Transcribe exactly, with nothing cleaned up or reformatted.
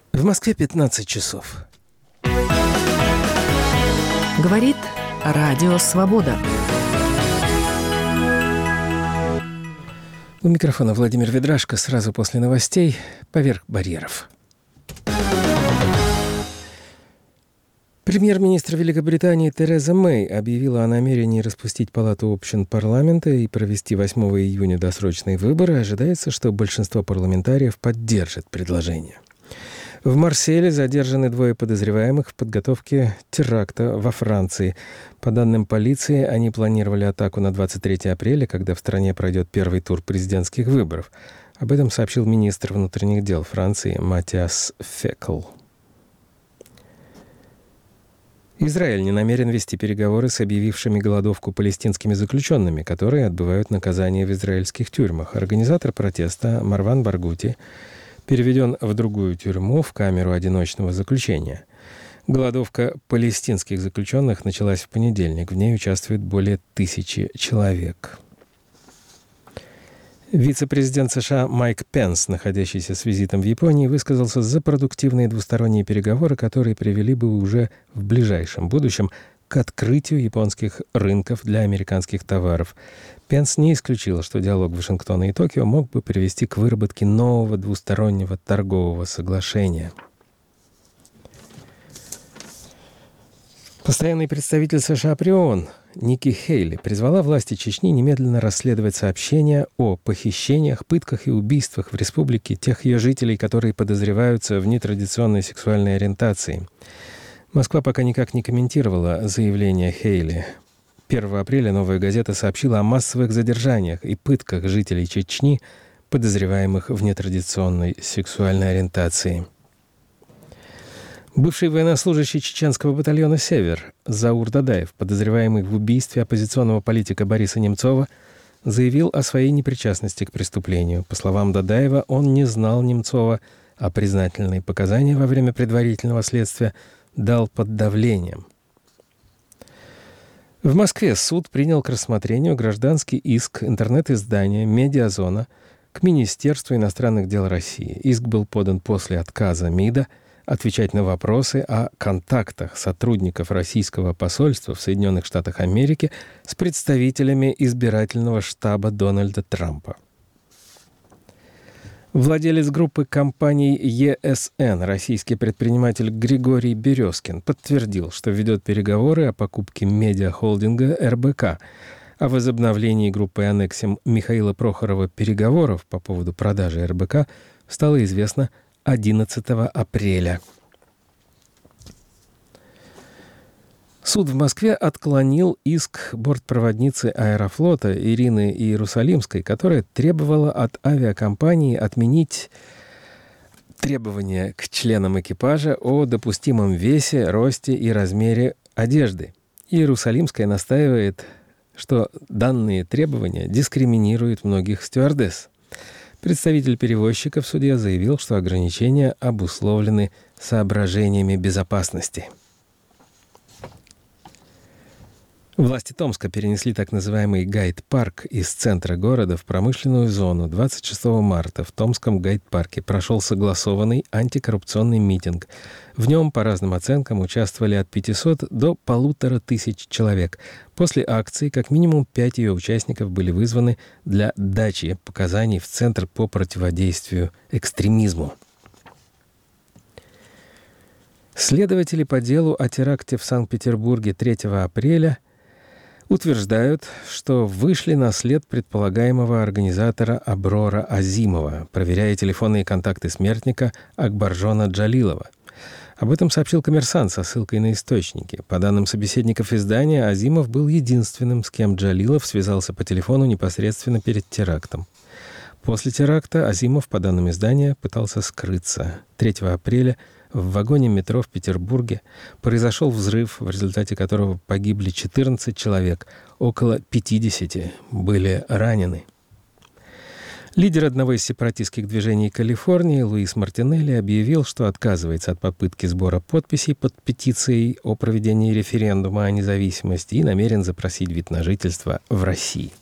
В Москве пятнадцать часов. Говорит Радио Свобода. У микрофона Владимир Ведрашко. Сразу после новостей «Поверх барьеров». Премьер-министр Великобритании Тереза Мэй объявила о намерении распустить Палату общин парламента и провести восьмого июня досрочные выборы. Ожидается, что большинство парламентариев поддержит предложение. В Марселе задержаны двое подозреваемых в подготовке теракта во Франции. По данным полиции, они планировали атаку на двадцать третьего апреля, когда в стране пройдет первый тур президентских выборов. Об этом сообщил министр внутренних дел Франции Матиас Фекл. Израиль не намерен вести переговоры с объявившими голодовку палестинскими заключенными, которые отбывают наказание в израильских тюрьмах. Организатор протеста Марван Баргути переведен в другую тюрьму, в камеру одиночного заключения. Голодовка палестинских заключенных началась в понедельник. В ней участвует более тысячи человек. Вице-президент США Майк Пенс, находящийся с визитом в Японии, высказался за продуктивные двусторонние переговоры, которые привели бы уже в ближайшем будущем к открытию японских рынков для американских товаров. Пенс не исключил, что диалог Вашингтона и Токио мог бы привести к выработке нового двустороннего торгового соглашения. Постоянный представитель США при ООН Ники Хейли призвала власти Чечни немедленно расследовать сообщения о похищениях, пытках и убийствах в республике тех ее жителей, которые подозреваются в нетрадиционной сексуальной ориентации. Москва пока никак не комментировала заявление Хейли. первого апреля «Новая газета» сообщила о массовых задержаниях и пытках жителей Чечни, подозреваемых в нетрадиционной сексуальной ориентации. Бывший военнослужащий чеченского батальона «Север» Заур Дадаев, подозреваемый в убийстве оппозиционного политика Бориса Немцова, заявил о своей непричастности к преступлению. По словам Дадаева, он не знал Немцова, а признательные показания во время предварительного следствия дал под давлением. В Москве суд принял к рассмотрению гражданский иск интернет-издания «Медиазона» к Министерству иностранных дел России. Иск был подан после отказа МИДа отвечать на вопросы о контактах сотрудников российского посольства в Соединенных Штатах Америки с представителями избирательного штаба Дональда Трампа. Владелец группы компаний Е С Н, российский предприниматель Григорий Березкин, подтвердил, что ведет переговоры о покупке медиахолдинга Эр Бэ Ка. О возобновлении группой «Аннексим» Михаила Прохорова переговоров по поводу продажи Эр Бэ Ка стало известно одиннадцатого апреля. Суд в Москве отклонил иск бортпроводницы Аэрофлота Ирины Иерусалимской, которая требовала от авиакомпании отменить требования к членам экипажа о допустимом весе, росте и размере одежды. Иерусалимская настаивает, что данные требования дискриминируют многих стюардесс. Представитель перевозчика в суде заявил, что ограничения обусловлены соображениями безопасности. Власти Томска перенесли так называемый гайд-парк из центра города в промышленную зону. двадцать шестого марта в Томском гайд-парке прошел согласованный антикоррупционный митинг. В нем, по разным оценкам, участвовали от пятисот до полутора тысяч человек. После акции как минимум пять ее участников были вызваны для дачи показаний в Центр по противодействию экстремизму. Следователи по делу о теракте в Санкт-Петербурге третьего апреля утверждают, что вышли на след предполагаемого организатора Аброра Азимова, проверяя телефонные контакты смертника Акбаржона Джалилова. Об этом сообщил «Коммерсант» со ссылкой на источники. По данным собеседников издания, Азимов был единственным, с кем Джалилов связался по телефону непосредственно перед терактом. После теракта Азимов, по данным издания, пытался скрыться. третьего апреля в вагоне метро в Петербурге произошел взрыв, в результате которого погибли четырнадцать человек, около пятидесяти были ранены. Лидер одного из сепаратистских движений Калифорнии Луис Мартинелли объявил, что отказывается от попытки сбора подписей под петицией о проведении референдума о независимости и намерен запросить вид на жительство в России.